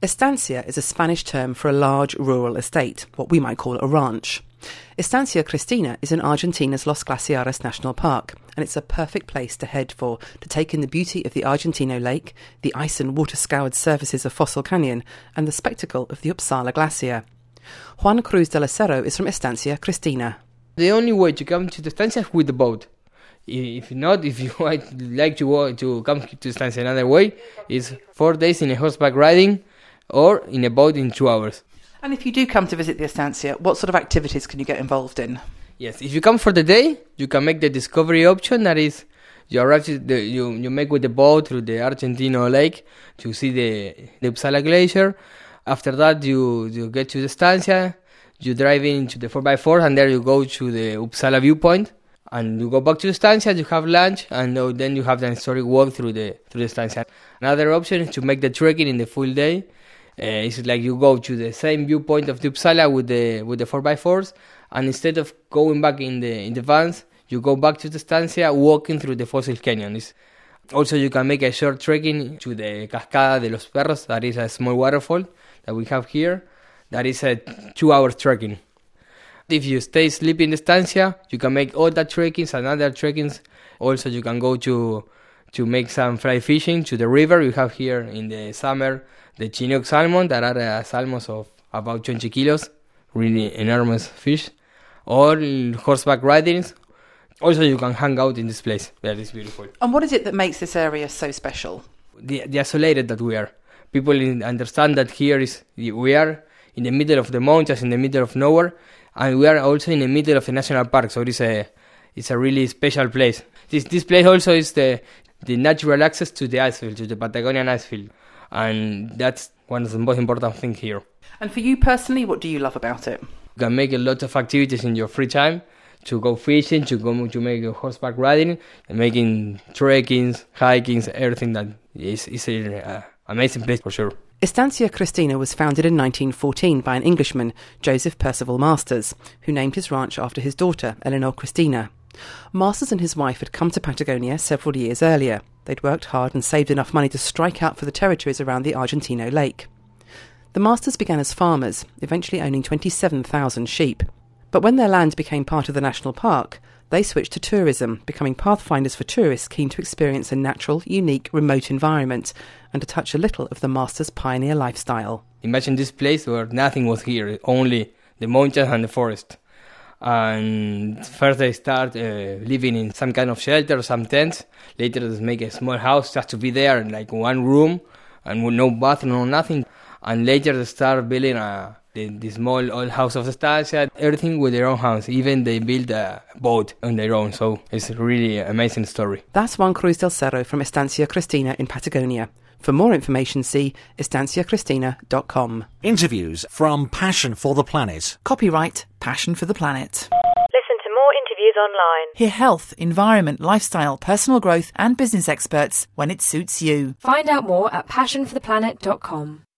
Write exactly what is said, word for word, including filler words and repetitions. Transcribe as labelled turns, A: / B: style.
A: Estancia is a Spanish term for a large rural estate, what we might call a ranch. Estancia Cristina is in Argentina's Los Glaciares National Park, and it's a perfect place to head for to take in the beauty of the Argentino Lake, the ice and water-scoured surfaces of Fossil Canyon, and the spectacle of the Uppsala Glacier. Juan Cruz de la Cerro is from Estancia Cristina.
B: The only way to come to the Estancia is with the boat. If not, if you would like to go, to come to Estancia another way, is four days in a horseback riding or in a boat in two hours.
A: And if you do come to visit the Estancia, what sort of activities can you get involved in?
B: Yes, if you come for the day, you can make the discovery option. That is, you arrive to the, you you make with the boat through the Argentino Lake to see the, the Uppsala Glacier. After that, you, you get to the Estancia, you drive into the four by four, and there you go to the Uppsala viewpoint. And you go back to the Estancia, you have lunch, and then you have the historic walk through the through the Estancia. Another option is to make the trekking in the full day. Uh, it's like you go to the same viewpoint of the Uppsala with the with the four by fours, and instead of going back in the in the vans, you go back to the Estancia walking through the Fossil Canyon. It's also, you can make a short trekking to the Cascada de los Perros. That is a small waterfall that we have here. That is a two-hour trekking. If you stay sleeping in the Estancia, you can make all that trekkings and other trekkings. Also, you can go to to make some fly fishing to the river. We have here in the summer the Chinook salmon, that are uh, salmons of about twenty kilos, really enormous fish. Or horseback ridings. Also, you can hang out in this place. That is beautiful.
A: And what is it that makes this area so special?
B: The, the isolated that we are. People in, understand that here is we are in the middle of the mountains, in the middle of nowhere, and we are also in the middle of the national park. So it is a it's a really special place. This this place also is the the natural access to the icefield, to the Patagonian icefield. And that's one of the most important things here.
A: And for you personally, what do you love about it?
B: You can make a lot of activities in your free time, to go fishing, to go to make horseback riding, and making trekkings, hikings, everything that is, is an uh, amazing place for sure.
A: Estancia Cristina was founded in nineteen fourteen by an Englishman, Joseph Percival Masters, who named his ranch after his daughter, Eleanor Cristina. Masters and his wife had come to Patagonia several years earlier. They'd worked hard and saved enough money to strike out for the territories around the Argentino Lake. The Masters began as farmers, eventually owning twenty-seven thousand sheep. But when their land became part of the national park, they switched to tourism, becoming pathfinders for tourists keen to experience a natural, unique, remote environment and to touch a little of the Masters' pioneer lifestyle.
B: Imagine this place where nothing was here, only the mountains and the forest. And first they start uh, living in some kind of shelter, some tents. Later they make a small house just to be there, like one room, and with no bathroom, no nothing. And later they start building a, the, the small old house of the Estancia, everything with their own house. Even they build a boat on their own, so it's a really amazing story.
A: That's Juan Cruz del Cerro from Estancia Cristina in Patagonia. For more information, see estancia cristina dot com.
C: Interviews from Passion for the Planet.
A: Copyright Passion for the Planet.
D: Listen to more interviews online.
A: Hear health, environment, lifestyle, personal growth and business experts when it suits you.
D: Find out more at passion for the planet dot com.